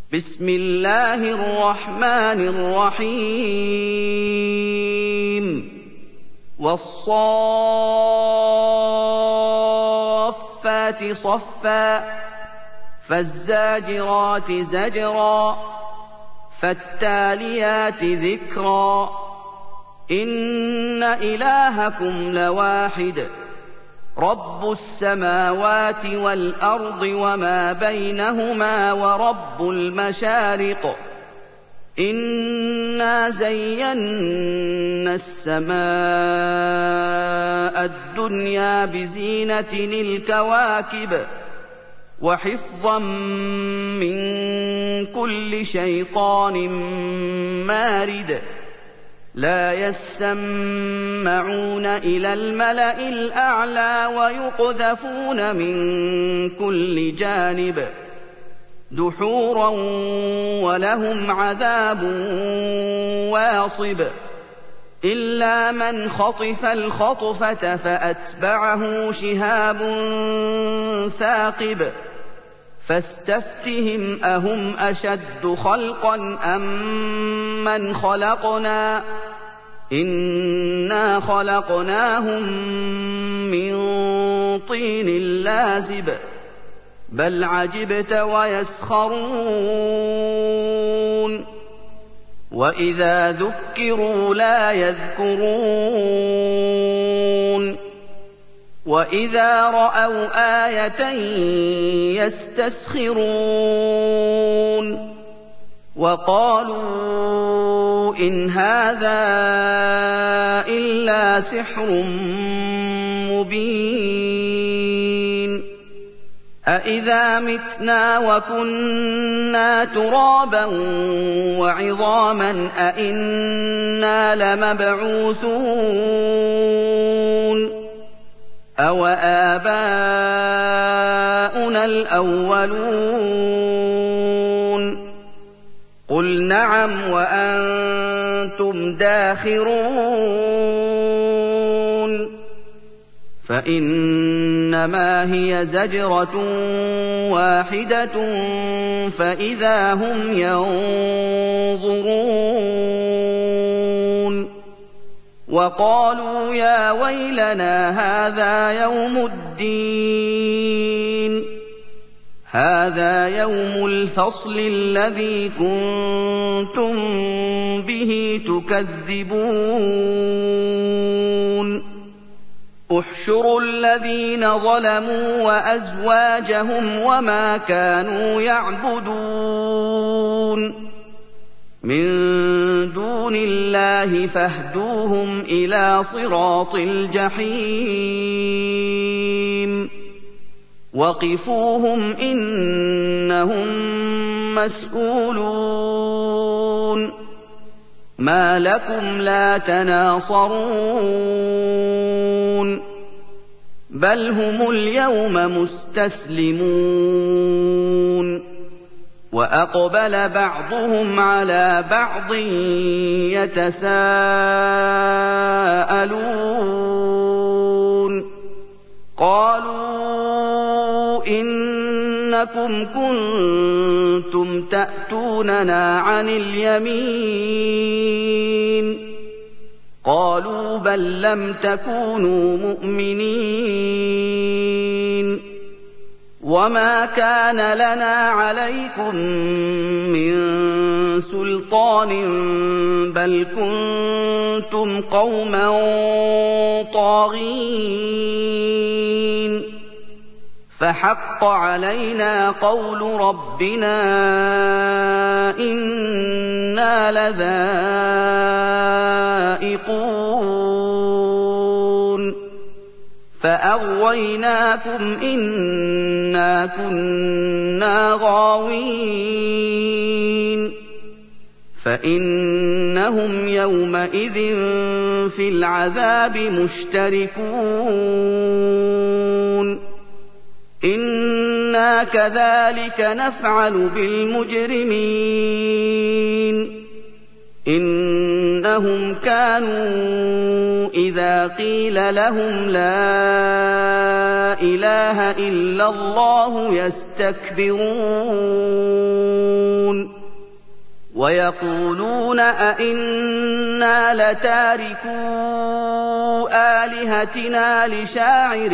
بسم الله الرحمن الرحيم والصافات صفا فالزاجرات زجرا فالتاليات ذكرا إن إلهكم لواحد رب السماوات والأرض وما بينهما ورب المشارق إنا زينا السماء الدنيا بزينة الكواكب وحفظا من كل شيطان مارد لا يسمعون إلى الملأ الأعلى ويقذفون من كل جانب دحورا ولهم عذاب واصب إلا من خطف الخطفة فأتبعه شهاب ثاقب فاستفتهم أهم أشد خلقا أم من خلقنا إنا خلقناهم من طين لازب بل عجبت ويسخرون وإذا ذكروا لا يذكرون وإذا رأوا آية يستسخرون وقالوا إن هذا إلا سحر مبين أإذا متنا وكنا ترابا وعظاما أإنا لمبعوثون أَوَآبَاؤُنَا الْأَوَّلُونَ قُلْ نَعَمْ وَأَنتُمْ دَاخِرُونَ فَإِنَّمَا هِيَ زَجْرَةٌ وَاحِدَةٌ فَإِذَا هُمْ يَنظُرُونَ وَقَالُوا يَا وَيْلَنَا هَٰذَا يَوْمُ الدِّينِ هَٰذَا يَوْمُ الْفَصْلِ الَّذِي كُنتُم بِهِ تُكَذِّبُونَ احْشُرُوا الَّذِينَ ظَلَمُوا وَأَزْوَاجَهُمْ وَمَا كَانُوا يَعْبُدُونَ مِن دُونِ اللَّهِ فاهْدُوهُمْ إِلَىٰ صِرَاطِ الْجَحِيمِ وَقِفُوهُمْ إِنَّهُم مَّسْئُولُونَ مَا لَكُمْ لَا تَنَاصَرُونَ بَلْ هُمُ الْيَوْمَ مُسْتَسْلِمُونَ وَأَقْبَلَ بَعْضُهُمْ عَلَىٰ بَعْضٍ يَتَسَاءَلُونَ قَالُوا إِنَّكُمْ كُنتُمْ تَأْتُونَنَا عَنِ الْيَمِينِ قَالُوا بَل لَّمْ تَكُونُوا مُؤْمِنِينَ وَمَا كَانَ لَنَا عَلَيْكُم مِّن سُلْطَانٍ بَلْ كُنتُمْ قَوْمًا طَاغِينَ فَحَقَّ عَلَيْنَا قَوْلُ رَبِّنَا إِنَّا لَذَائِقُونَ فَأَغْوَيْنَاكُمْ إِنَّا كُنَّا غَاوِينَ فَإِنَّهُمْ يَوْمَئِذٍ فِي الْعَذَابِ مُشْتَرِكُونَ إِنَّا كَذَٰلِكَ نَفْعَلُ بِالْمُجْرِمِينَ إِنَّهُمْ كَانُوا إِذَا قِيلَ لَهُمْ لَا إِلَٰهَ إِلَّا اللَّهُ يَسْتَكْبِرُونَ ويقولون أئنا لتاركو آلهتنا لشاعر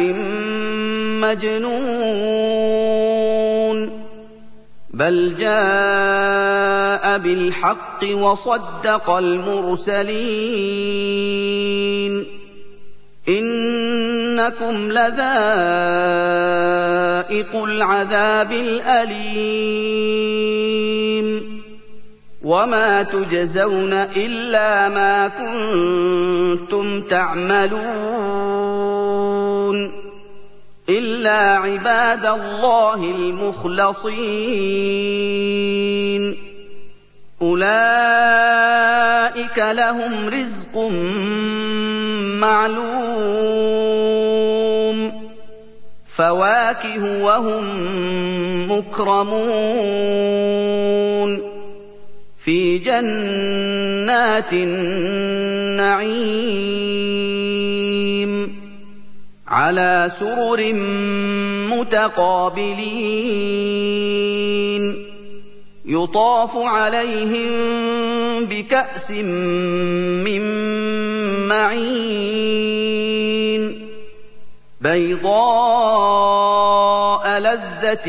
مجنون بل جاء بالحق وصدق المرسلين إنكم لذائق العذاب الأليم وما تجزون إلا ما كنتم تعملون إلا عباد الله المخلصين أولئك لهم رزق معلوم فواكه وهم مكرمون في جنات النعيم على سرر متقابلين يطاف عليهم بكأس من معين بيضاء لذة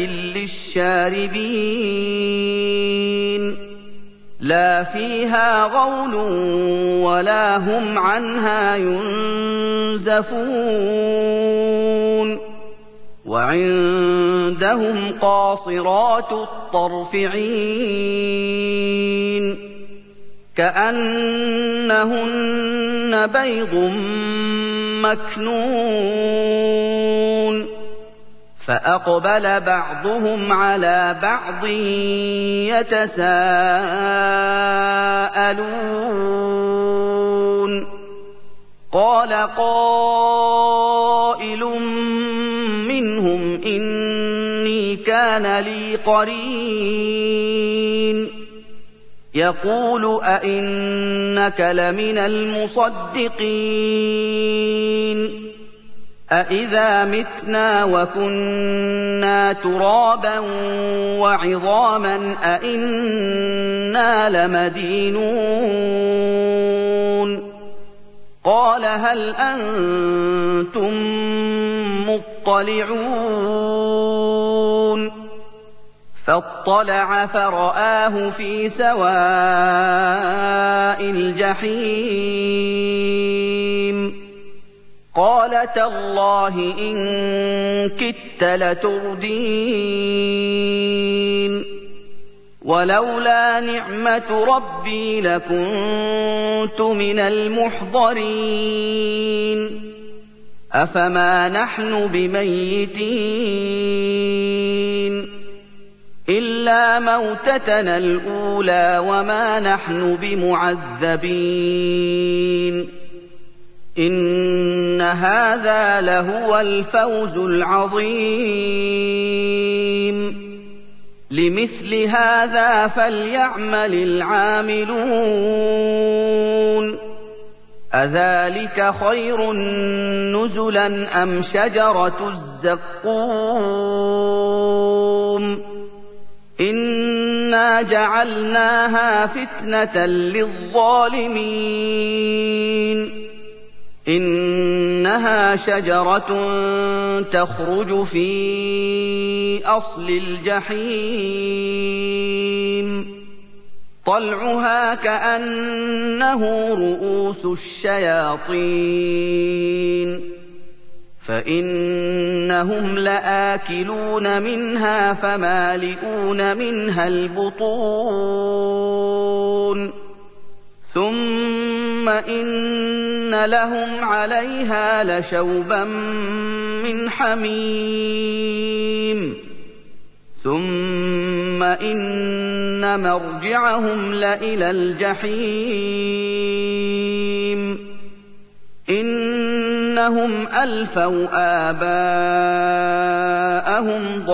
للشاربين لا فيها غول ولا هم عنها ينزفون وعندهم قاصرات الطرف عين كأنهن بيض مكنون فأقبل بعضهم على بعض يتساءلون قال قائل منهم إني كان لي قرين يقول أئنك لمن المصدقين أإذا متنا وكنا ترابا وعظاما أإنا لمدينون قال هل أنتم مطلعون فاطلع فرآه في سواء الجحيم قال تالله إن كدت لتردين ولولا نعمة ربي لكنت من المحضرين أفما نحن بميتين إلا موتتنا الأولى وما نحن بمعذبين إن هذا لهو الفوز العظيم لمثل هذا فليعمل العاملون أذلك خير نزلا أم شجرة الزقوم إنا جعلناها فتنة للظالمين إنها شجرة تخرج في أصل الجحيم طلعها كأنه رؤوس الشياطين فإنهم لآكلون منها فمالئون منها البطون ثم إن لهم عليها لشوبا من حميم ثم إن مرجعهم لإلى الجحيم إنهم ألفوا آباءهم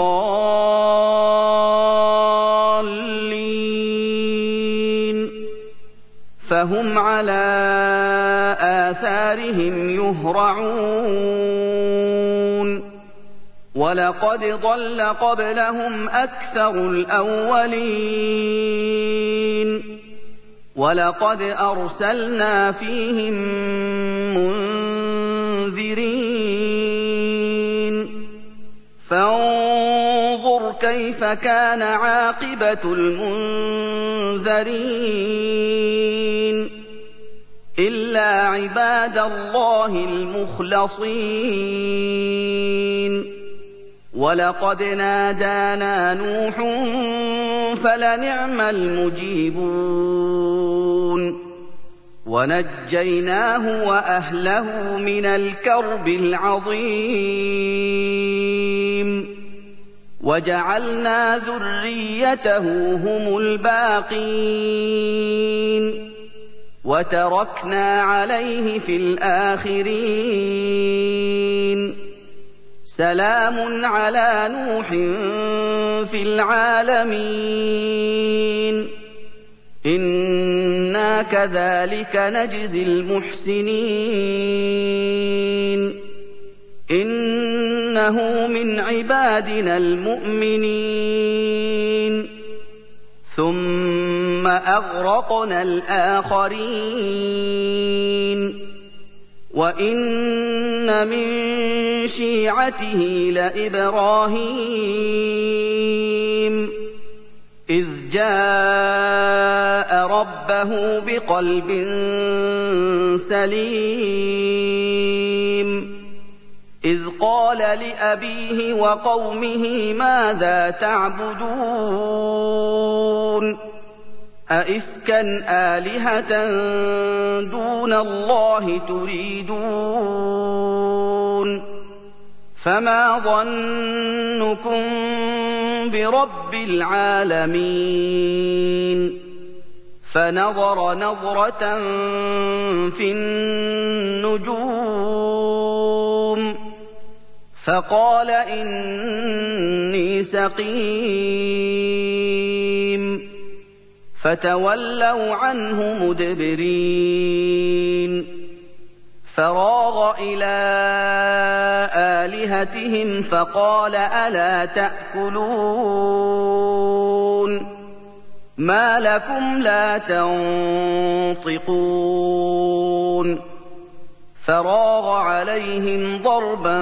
ضالين فهم على آثارهم يهرعون ولقد ضل قبلهم أكثر الأولين وَلَقَدْ أَرْسَلْنَا فِيهِم مُّنذِرِينَ فَانظُرْ كَيْفَ كَانَ عَاقِبَةُ الْمُنذَرِينَ إِلَّا عِبَادَ اللَّهِ الْمُخْلَصِينَ وَلَقَدْ نَادَانَا نُوحٌ فَلَنِعْمَ الْمُجِيبُونَ وَنَجَّيْنَاهُ وَأَهْلَهُ مِنَ الْكَرْبِ الْعَظِيمِ وَجَعَلْنَا ذُرِّيَّتَهُ هُمُ الْبَاقِينَ وَتَرَكْنَا عَلَيْهِ فِي الْآخِرِينَ سَلَامٌ عَلَىٰ نُوحٍ فِي الْعَالَمِينَ إِنَّا كَذَٰلِكَ نَجْزِي الْمُحْسِنِينَ إِنَّهُ مِنْ عِبَادِنَا الْمُؤْمِنِينَ ثُمَّ أَغْرَقْنَا الْآخَرِينَ وَإِنَّ مِن شِيعَتِهِ لَإِبْرَاهِيمَ إِذْ جَاءَ رَبَّهُ بِقَلْبٍ سَلِيمٍ إِذْ قَالَ لِأَبِيهِ وَقَوْمِهِ مَاذَا تَعْبُدُونَ أَئِفْكًا آلِهَةً دُونَ اللَّهِ تُرِيدُونَ فَمَا ظَنُّكُم بِرَبِّ الْعَالَمِينَ فَنَظَرَ نَظْرَةً فِي النُّجُومِ فَقَالَ إِنِّي سَقِيمٌ فَتَوَلَّوْا عَنْهُ مُدْبِرِينَ فَرَاغَ إِلَىٰ آلِهَتِهِمْ فَقَالَ أَلَا تَأْكُلُونَ مَا لَكُمْ لَا تَنطِقُونَ فَرَاغَ عَلَيْهِمْ ضَرْبًا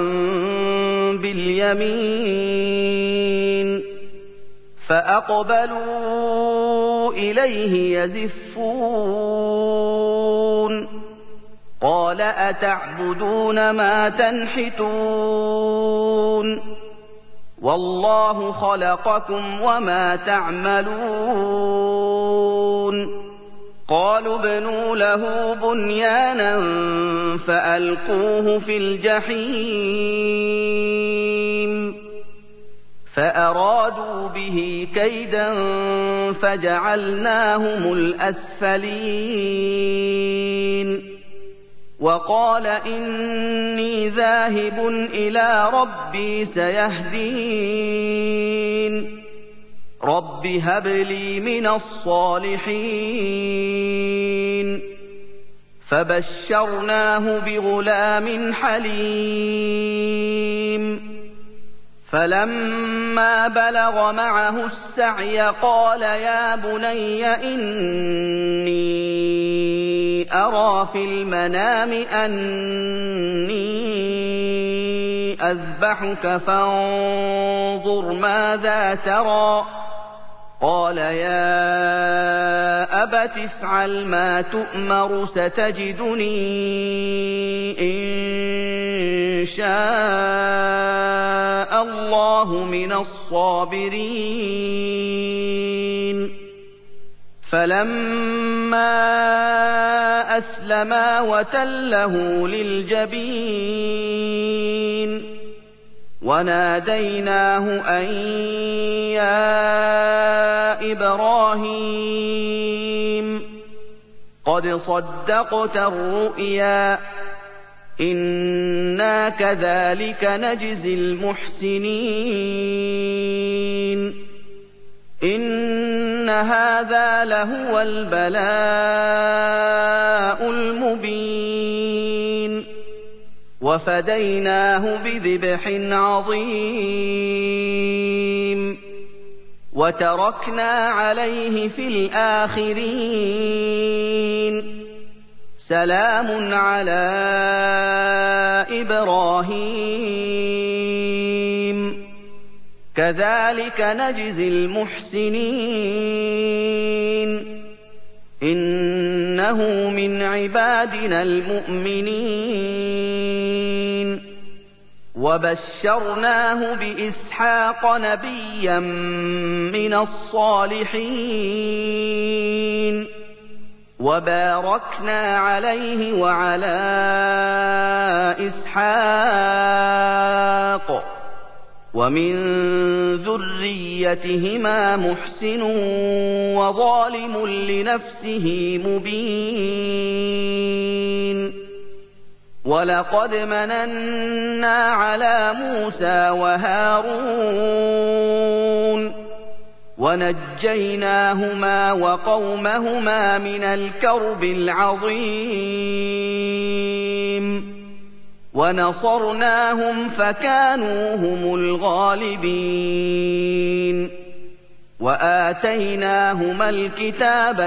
بِالْيَمِينِ فَأَقْبَلُوا إِلَيْهِ يَزِفُّونَ قَالَ أَتَعْبُدُونَ مَا تَنْحِتُونَ وَاللَّهُ خَلَقَكُمْ وَمَا تَعْمَلُونَ قَالُوا ابْنُوا لَهُ بُنْيَانًا فَأَلْقُوهُ فِي الْجَحِيمِ فَأَرَادُوا بِهِ كَيْدًا فَجَعَلْنَاهُمُ الْأَسْفَلِينَ وَقَالَ إِنِّي ذَاهِبٌ إِلَىٰ رَبِّي سَيَهْدِينِ رَبِّ هَبْ لِي مِنَ الصَّالِحِينَ فَبَشَّرْنَاهُ بِغُلَامٍ حَلِيمٍ فَلَمَّا بَلَغَ مَعَهُ السَّعْيَ قَالَ يَا بُنَيَّ إِنِّي أَرَىٰ فِي الْمَنَامِ أَنِّي أَذْبَحُكَ فَانظُرْ مَاذَا تَرَىٰ قَالَ يَا أَبَتِ افْعَلْ مَا تُؤْمَرُ سَتَجِدُنِي إِن شَاءَ اللَّهُ مِنَ الصَّابِرِينَ فَلَمَّا أَسْلَمَا وَتَلَّهُ لِلْجَبِينِ وَنَادَيْنَاهُ أَن يَا إِبْرَاهِيمُ قَدْ صَدَّقْتَ الرُّؤْيَا إِنَّا كَذَٰلِكَ نَجْزِي الْمُحْسِنِينَ إِنَّ هَٰذَا لَهُوَ الْبَلَاءُ الْمُبِينُ وَفَدَيْنَاهُ بِذِبْحٍ عَظِيمٍ وَتَرَكْنَا عَلَيْهِ فِي الْآخِرِينَ سَلَامٌ عَلَىٰ إِبْرَاهِيمَ كَذَٰلِكَ نَجْزِي الْمُحْسِنِينَ إِنَّهُ مِنْ عِبَادِنَا الْمُؤْمِنِينَ وَبَشَّرْنَاهُ بِإِسْحَاقَ نَبِيًّا مِّنَ الصَّالِحِينَ وَبَارَكْنَا عَلَيْهِ وَعَلَىٰ إِسْحَاقَ وَمِن ذُرِّيَّتِهِمَا مُحْسِنٌ وَظَالِمٌ لِّنَفْسِهِ مُبِينٌ وَلَقَدْ مَنَنَّا عَلَىٰ مُوسَىٰ وَهَارُونَ وَنَجَّيْنَاهُمَا وَقَوْمَهُمَا مِنَ الْكَرْبِ الْعَظِيمِ وَنَصَرْنَاهُمْ فَكَانُوا هُمُ الْغَالِبِينَ وَآتَيْنَاهُمَا الْكِتَابَ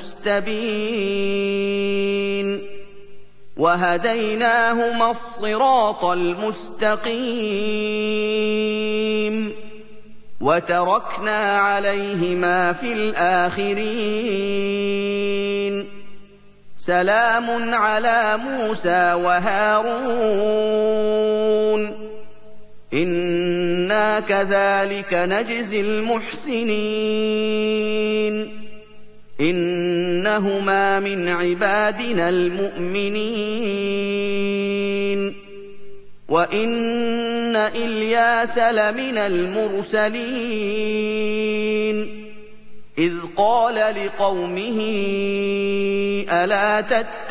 الْمُسْتَبِينَ وَهَدَيْنَاهُمَا الصِّرَاطَ الْمُسْتَقِيمَ وَتَرَكْنَا عَلَيْهِمَا فِي الْآخِرِينَ سَلَامٌ عَلَىٰ مُوسَىٰ وَهَارُونَ إِنَّا كَذَٰلِكَ نَجْزِي الْمُحْسِنِينَ إِنَّهُمَا مِنْ عِبَادِنَا الْمُؤْمِنِينَ وَإِنَّ إِلْيَاسَ لَمِنَ الْمُرْسَلِينَ إِذْ قَالَ لِقَوْمِهِ أَلَا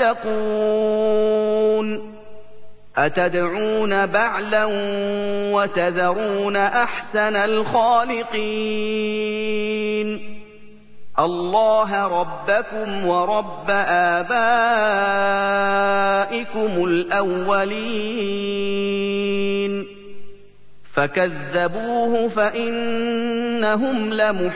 تَتَّقُونَ أَتَدْعُونَ بَعْلًا وَتَذَرُونَ أَحْسَنَ الْخَالِقِينَ اللَّهَ رَبَّكُمْ وَرَبَّ آبَائِكُمُ الْأَوَّلِينَ فَكَذَّبُوهُ فَإِنَّهُمْ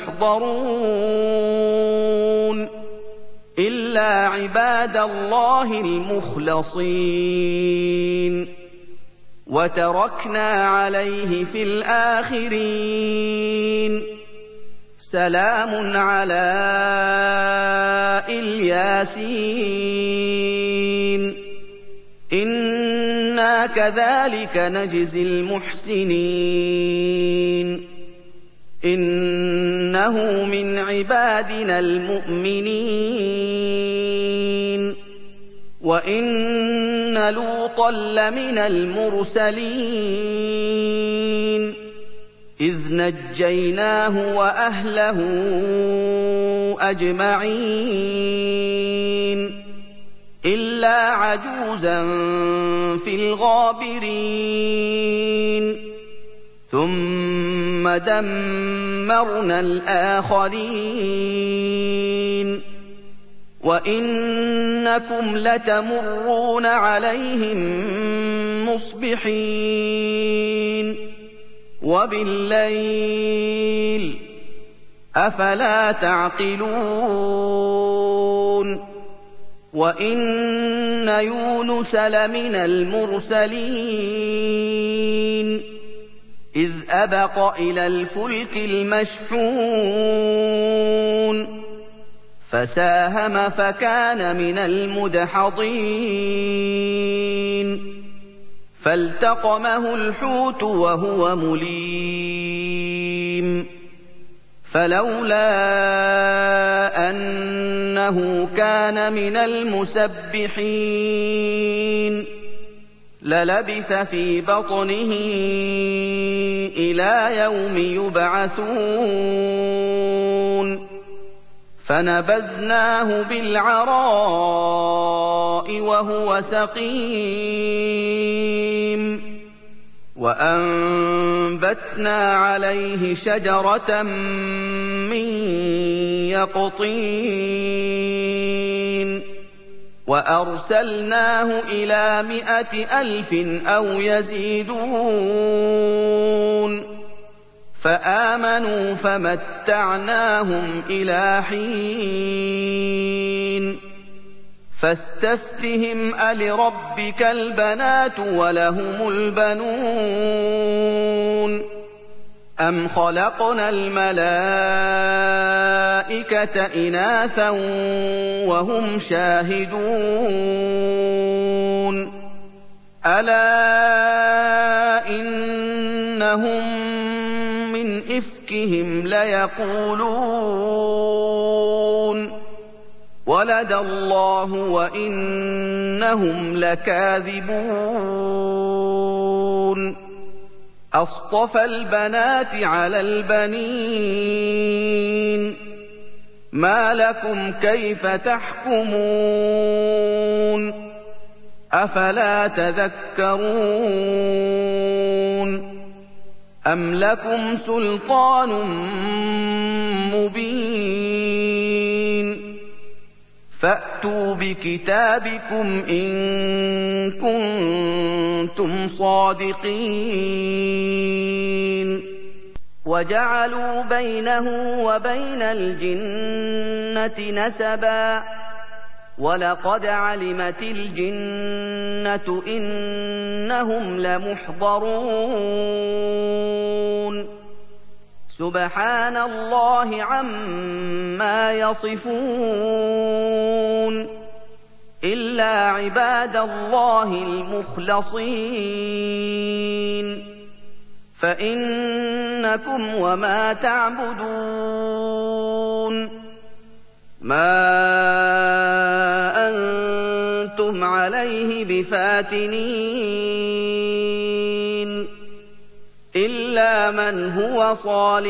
لَمُحْضَرُونَ إِلَّا عِبَادَ اللَّهِ الْمُخْلَصِينَ وَتَرَكْنَا عَلَيْهِ فِي الْآخِرِينَ سَلَامٌ عَلَىٰ الْيَاسِينَ إِنَّا كَذَٰلِكَ نَجْزِي الْمُحْسِنِينَ إِنَّهُ مِنْ عِبَادِنَا الْمُؤْمِنِينَ وَإِنَّ لُوطًا لَّمِنَ الْمُرْسَلِينَ إِذْ نَجَّيْنَاهُ وَأَهْلَهُ أَجْمَعِينَ إِلَّا عَجُوزًا فِي الْغَابِرِينَ ثُمَّ دَمَّرْنَا الْآخَرِينَ وَإِنَّكُمْ لَتَمُرُّونَ عَلَيْهِم مُّصْبِحِينَ وَبِاللَّيْلِ ۗ أَفَلَا تَعْقِلُونَ وَإِنَّ يُونُسَ لَمِنَ الْمُرْسَلِينَ إِذْ أَبَقَ إِلَى الْفُلْكِ الْمَشْحُونِ فَسَاهَمَ فَكَانَ مِنَ الْمُدْحَضِينَ فَالْتَقَمَهُ الْحُوتُ وَهُوَ مُلِيمٌ فَلَوْلَا أَنَّهُ كَانَ مِنَ الْمُسَبِّحِينَ لَلَبِثَ فِي بَطْنِهِ إِلَىٰ يَوْمِ يُبْعَثُونَ فَنَبَذْنَاهُ بِالْعَرَاءِ وَهُوَ سَقِيمٌ وَأَنبَتْنَا عَلَيْهِ شَجَرَةً مِّن يَقْطِينٍ وَأَرْسَلْنَاهُ إِلَىٰ 100,000 أَوْ يَزِيدُونَ فآمنوا فمتعناهم إلى حين فاستفتهم ألربك البنات ولهم البنون أم خلقنا الملائكة إناثا وهم شاهدون ألا إنهم من إفكهم ليقولون ولد الله وإنهم لكاذبون أصطفى البنات على البنين ما لكم كيف تحكمون أفلا تذكرون أم لكم سلطان مبين فأتوا بكتابكم إن كنتم صادقين وجعلوا بينه وبين الجنة نسبا ولقد علمت الجنة إنهم لمحضرون سبحان الله عما يصفون إلا عباد الله المخلصين فإنكم وما تعبدون ما أنتم عليه بفاتنين إلا من هو صال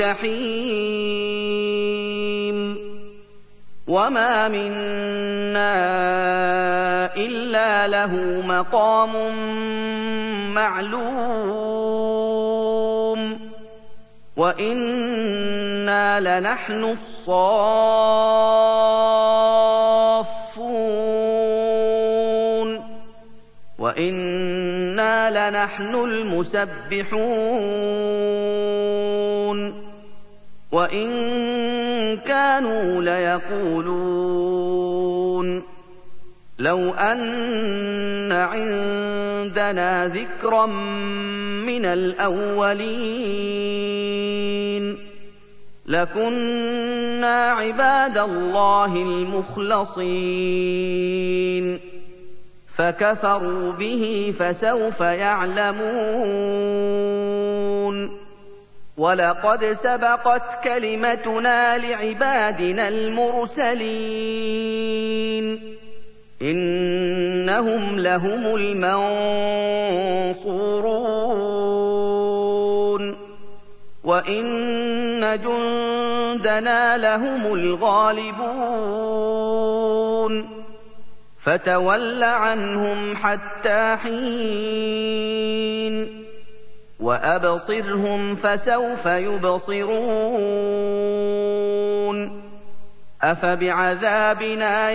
الجحيم وما منا إلا له مقام معلوم وإنا لنحن الصافون وإنا لنحن المسبحون وإن كانوا ليقولون لو أن عندنا ذكرا من الأولين لكنا عباد الله المخلصين فكفروا به فسوف يعلمون ولقد سبقت كلمتنا لعبادنا المرسلين إنهم لهم المنصورون وإن جندنا لهم الغالبون فتول عنهم حتى حين وأبصرهم فسوف يبصرون أفبعذابنا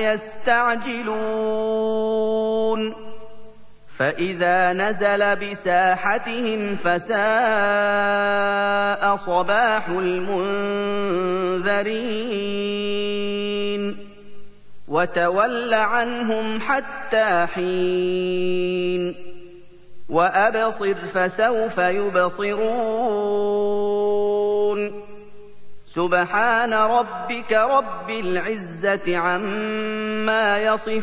يستعجلون فإذا نزل بساحتهم فساء صباح المنذرين وتول عنهم حتى حين وأبصر فسوف يبصرون سبحان ربك رب العزة عما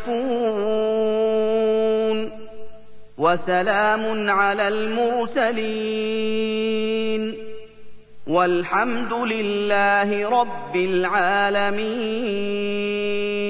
يصفون وسلام على المرسلين والحمد لله رب العالمين.